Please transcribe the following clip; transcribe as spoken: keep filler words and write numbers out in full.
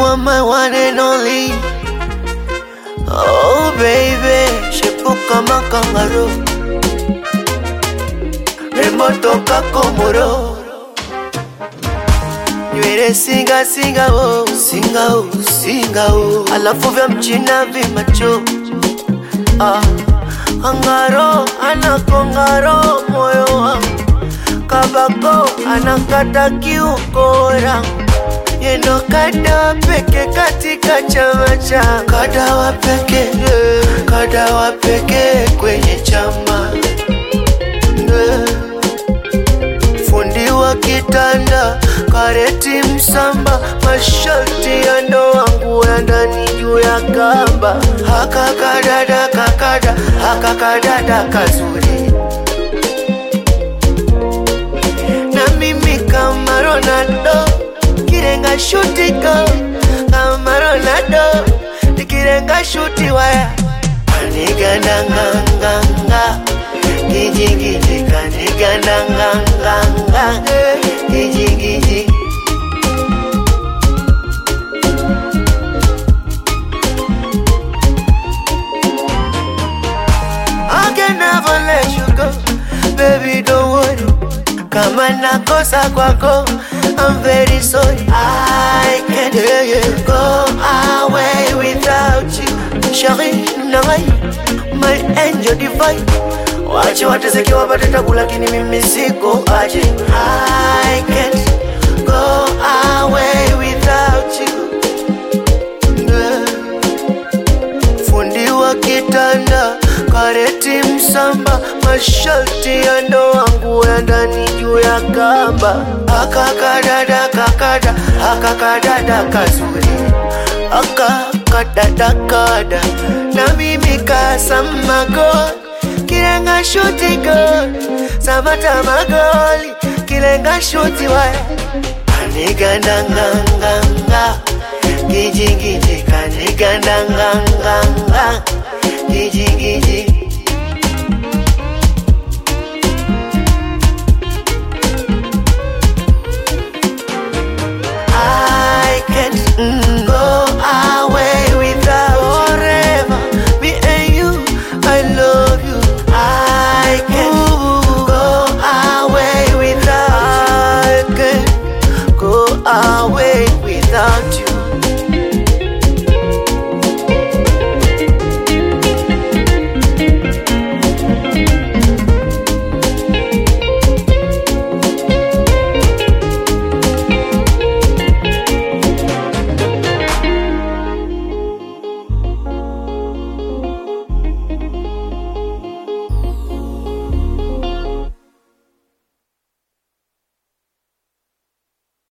are my one and only. Oh baby, shepu kama kangaroo, rembo toka Komoro. Nywele singa singa oh, singa oh, singa oh. Alafu vya mchina vimacho. Ah, kangaro anakongaro moyo wangu. Kabako anakata kiukora. Yendo kada peke katika chama cha. Kada wa peke, kada wa peke kwenye chama. Fundi wa kitanda, kareti msamba, masharti ya ndo wangu ya ndani juu ya kamba. Haka kadada kakada, haka kadada kazuri. Na mimi kama Ronaldo, kirenga shuti go. Kama Ronaldo, kirenga shuti waya. Kaniganda nga nga, giji giji kaniganda nga nga, giji giji. I can never let you go, baby don't worry. Kama nakosa kwako, I'm very sorry. I can't yeah, yeah. go away without you. Shari nangai, my angel divine. Wache wateseke wapate tabu lakini mimi siko aje. I can't go away without you. Yeah. Fundi wa kitanda, kareti msamba, masharti ya ndo wangu ya ndani juu ya kamba. Haka kadada kakada, haka kadada kazuri. Haka kadada kada, na mimi kasama god. Kilenga shuti god, samata magoli. Kilenga shuti waya. Kaniganda nga nga nga, giji giji kaniganda nga nga nga, giji giji. I can't mm, go away without forever. Me and you, I love you. I can't go away without. I can't go away without you.